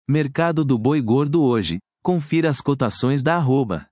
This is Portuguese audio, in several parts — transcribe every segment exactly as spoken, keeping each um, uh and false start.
Mercado do boi gordo hoje. Confira as cotações da arroba.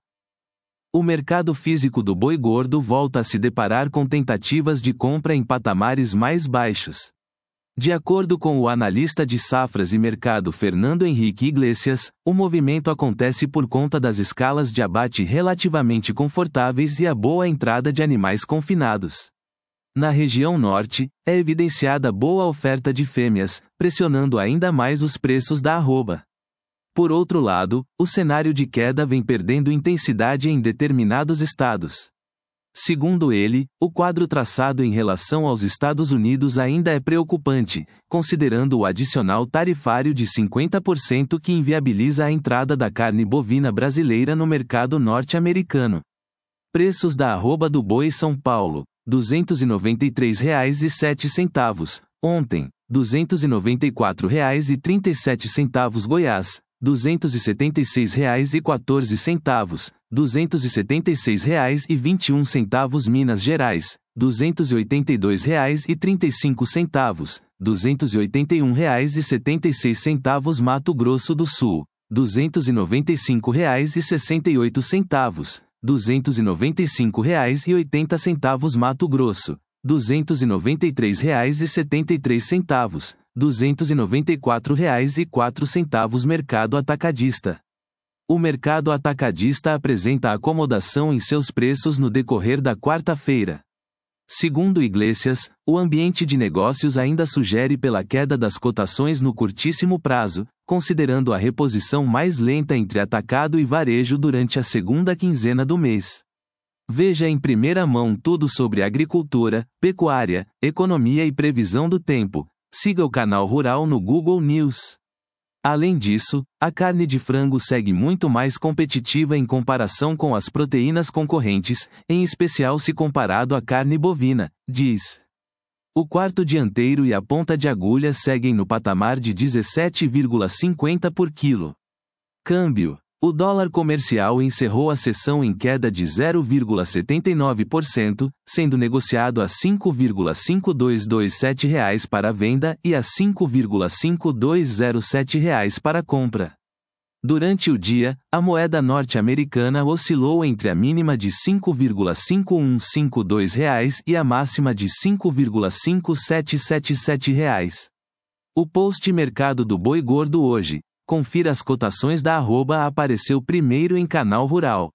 O mercado físico do boi gordo volta a se deparar com tentativas de compra em patamares mais baixos. De acordo com o analista de safras e mercado Fernando Henrique Iglesias, o movimento acontece por conta das escalas de abate relativamente confortáveis e a boa entrada de animais confinados. Na região norte, é evidenciada boa oferta de fêmeas, pressionando ainda mais os preços da arroba. Por outro lado, o cenário de queda vem perdendo intensidade em determinados estados. Segundo ele, o quadro traçado em relação aos Estados Unidos ainda é preocupante, considerando o adicional tarifário de cinquenta por cento que inviabiliza a entrada da carne bovina brasileira no mercado norte-americano. Preços da arroba do boi São Paulo: duzentos e noventa e três reais e sete centavos, ontem, duzentos e noventa e quatro reais e trinta e sete centavos Goiás, duzentos e setenta e seis reais e quatorze centavos, duzentos e setenta e seis reais e vinte e um centavos Minas Gerais, duzentos e oitenta e dois reais e trinta e cinco centavos, duzentos e oitenta e um reais e setenta e seis centavos Mato Grosso do Sul, duzentos e noventa e cinco reais e sessenta e oito centavos, duzentos e noventa e cinco reais e oitenta centavos Mato Grosso, duzentos e noventa e três reais e setenta e três centavos, duzentos e noventa e quatro reais e quatro centavos Mercado Atacadista. O mercado atacadista apresenta acomodação em seus preços no decorrer da quarta-feira. Segundo Iglesias, o ambiente de negócios ainda sugere pela queda das cotações no curtíssimo prazo, considerando a reposição mais lenta entre atacado e varejo durante a segunda quinzena do mês. Veja em primeira mão tudo sobre agricultura, pecuária, economia e previsão do tempo. Siga o canal Rural no Google News. Além disso, a carne de frango segue muito mais competitiva em comparação com as proteínas concorrentes, em especial se comparado à carne bovina, diz. O quarto dianteiro e a ponta de agulha seguem no patamar de dezessete vírgula cinquenta por quilo. Câmbio. O dólar comercial encerrou a sessão em queda de zero vírgula setenta e nove por cento, sendo negociado a cinco vírgula cinco dois dois sete reais para a venda e a cinco vírgula cinco dois zero sete reais para a compra. Durante o dia, a moeda norte-americana oscilou entre a mínima de cinco vírgula cinco um cinco dois reais e a máxima de cinco vírgula cinco sete sete sete reais. O post Mercado do Boi Gordo hoje. Confira as cotações da arroba apareceu primeiro em Canal Rural.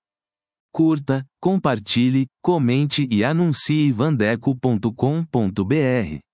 Curta, compartilhe, comente e anuncie vandeco ponto com ponto br.